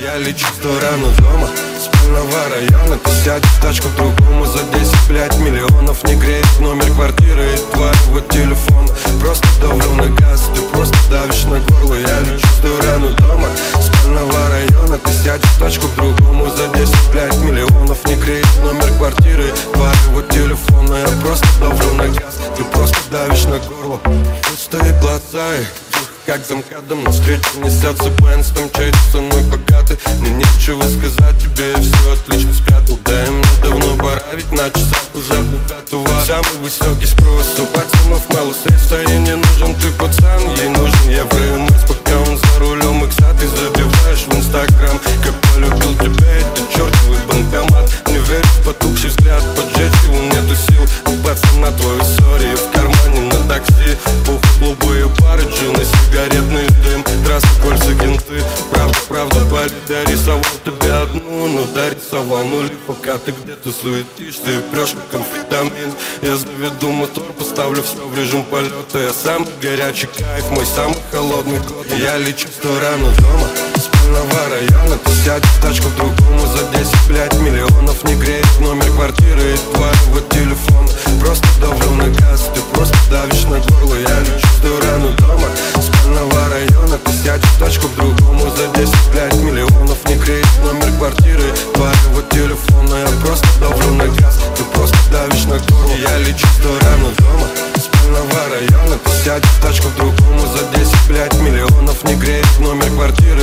Я лечу в сторону дома, спального района. Ты сядешь в тачку к другому за 10, миллионов. Не греет номер квартиры и твоего телефона. Просто давлю на газ, ты просто давишь на горло. Я лечу в сторону дома, спального района. Ты сядешь в тачку к другому за 10, миллионов. Не греет номер квартиры и твоего телефона. Я просто давлю на газ, ты просто давишь на горло. Пустые глаза и как замкадом навстречу несется Бенц, там чайся со мной богатый. Мне нечего сказать тебе, я все отлично спрятал. Да и мне давно пора, ведь на часах уже полпятого. Самый высокий спрос, у пацанов мало средств, а ей не нужен ты, пацан. Ей нужен евро и мыть, пока он за рулем. Икса ты забиваешь в инстаграм, как полюбил тебя этот чертовый банкомат. Не верю в потухший взгляд, поджечь его нету сил. У пацана твою сори в кармане на такси. Пух, голубые пары, джины, сигаретный дым, трасса, кольца, кенты. Правда, парень, дорисовал тебя одну, но дорисовал нули. Пока ты где-то суетишь, ты прешь как амфетамин. Я заведу мотор, поставлю все в режим полета. Я самый горячий кайф, мой самый холодный год. Я лечу в сторону дома, спального района. Ты сядешь в тачку к другому за 10, миллионов. Не греет номер квартиры и твоего телефона. Просто давлю на газ, ты просто давишь на горло. Я лечу в сторону дома, спального района. Ты сядешь в тачку к другому за 10, миллионов. Не греет номер квартиры и твоего телефона. Я просто давлю на газ, ты просто давишь на горло. Я лечу в сторону дома, спального района. Ты сядешь в тачку к другому за 10, миллионов. Не греет номер квартиры